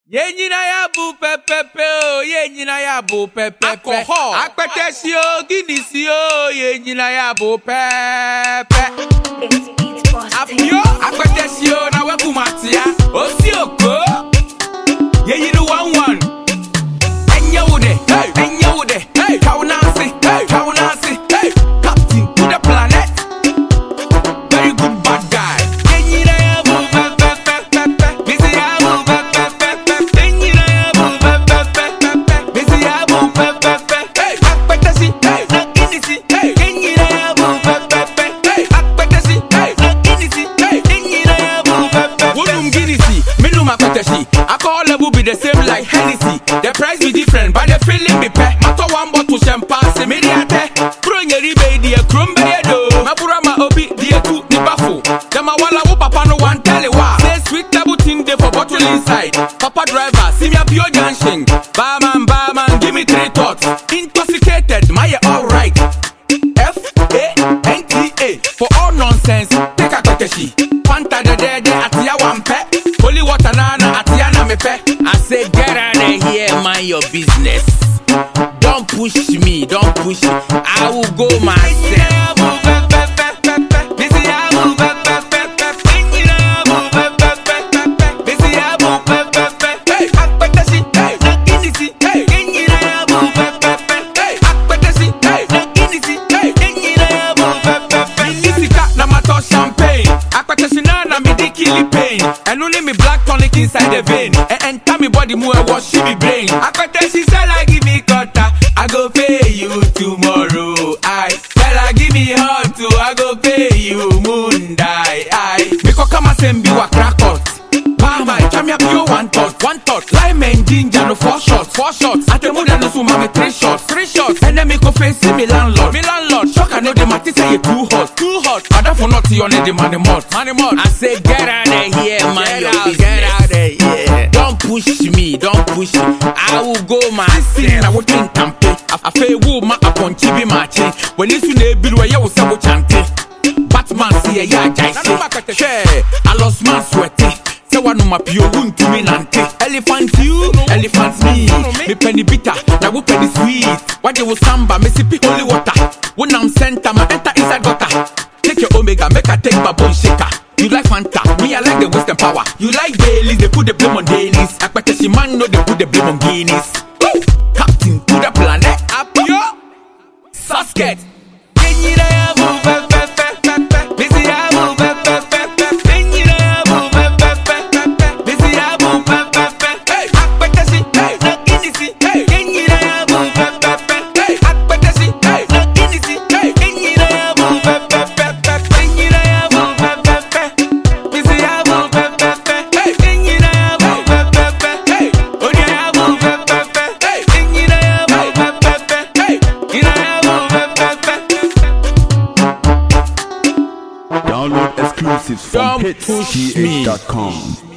Yenyina ya bu pepepe o, yenyina ya bu pepepe. Alcohol. Akpetesio, Guinnessio, yenyina ya bu pepe. Apio, akpetesio na we kumatia. Osioko, yenyina 1-1. Enya wude, enya wude. Kaunasi, kaunasi. Captain to the planet. Very good bad guy. Yenyina ya bu pepepe. Busy ya bu pepepe. Yenyina ya bu pepepe. Busy ya bu pepepe. Akpetesi, na Guinnessy. Yenyina ya bu pepepe. Akpetesi, na Guinnessy. Yenyina ya bu pepepe. Wonum Guinnessy, minum akpetesi. Alcohol level be the same like Hennessy. The price be different, but the feeling be pet. Matter one bottle champagne, me diate. Bro nyeri be die krumbe yedo. Mabura ma obi die tu ni bafo. Dem a wala wo papa no one tell wa. Say sweet double thing dey for bottle inside. Papa driver, see me a pure junction. Barman, give me 3 thoughts. Intoxicated, my alright. F-A-N-T-A. For all nonsense, take a koteshi. Fanta de atia wampe. Holy water nana atia na mepe. I say get out of here, mind your business. Don't push me, don't push me. I will go myself. And only me black tonic inside the vein. And tell me body move wash me brain. I she said I give me cutter, I go pay you tomorrow. I tell her give me hot too, I go pay you moon die. I because come and send me a crack out. Mama, come here pure one thought. Lime and ginger no 4 shots. At the mood and no suma me 3 shots. And then me go face me landlord. Shock I know the mati say you too hot. Other for not you the money mod. I say get out of here, man. Get out of here. Don't push me. I will go myself. I will think campaign. I feel woman upon chibi matching. When you see the bill where you was able chanting. Batman see a ya jai. I lost my sweaty. Say one of my pure wound to me nante. Elephant you, elephant me. Me penny bitter, now we penny sweet. What you will samba, me sippy holy water. When I'm center, my enter inside gutter. Take your omega, make a take my bone shaker. You like Fanta, me I like the Western power. You like Baileys, they put the blame on Dailies. Akpetesi man know they put the blame on Guinness. Captain to the planet, up yo, Sasket. Yenyina ya bu pepepe, busy ya bu pepepe. Yenyina ya bu pepepe, busy ya bu pepepe. Akpetesi, na Guinnessy. Yenyina ya bu pepepe. Akpetesi, na Guinnessy. Yenyina ya bu pepepe. Yenyina ya bu pepepe, busy ya bu pepepe. Yenyina ya bu pepepe. Onya ya bu pepepe. Yenyina ya bu pepepe. Yenyina ya bu pepepe. Download exclusives from Don't push me. hitsgh.com.